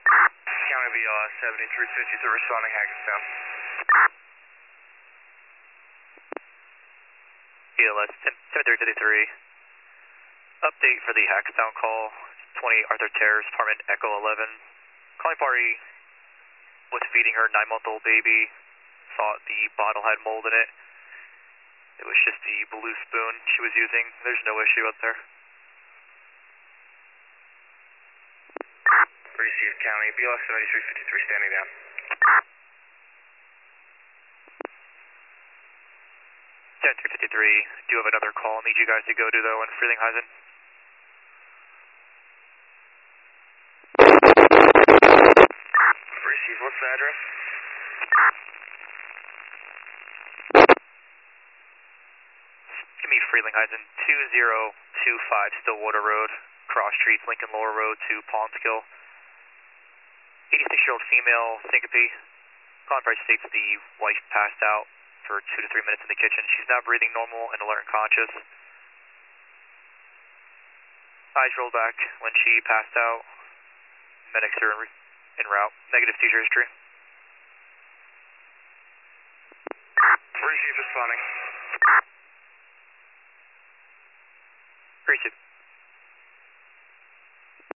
County BLS 7350 to responding Hackettstown. BLS 7353. Update for the Hackettstown call. 20 Arthur Terrace, apartment Echo 11. Calling party was feeding her 9-month-old baby. Thought the bottle had mold in it. It was just the blue spoon she was using. There's no issue up there. Received County BLS 7353 standing down. Yeah, 353. Do have another call. Need you guys to go to though in Frelinghuysen. Received. What's the address? Give me Frelinghuysen 2025 Stillwater Road, cross streets Lincoln Lower Road to Pondskill. 86-year-old female, syncope. Conference states the wife passed out for 2 to 3 minutes in the kitchen. She's now breathing normal and alert and conscious. Eyes rolled back when she passed out. Medics are en route. Negative seizure history. Received responding. Received.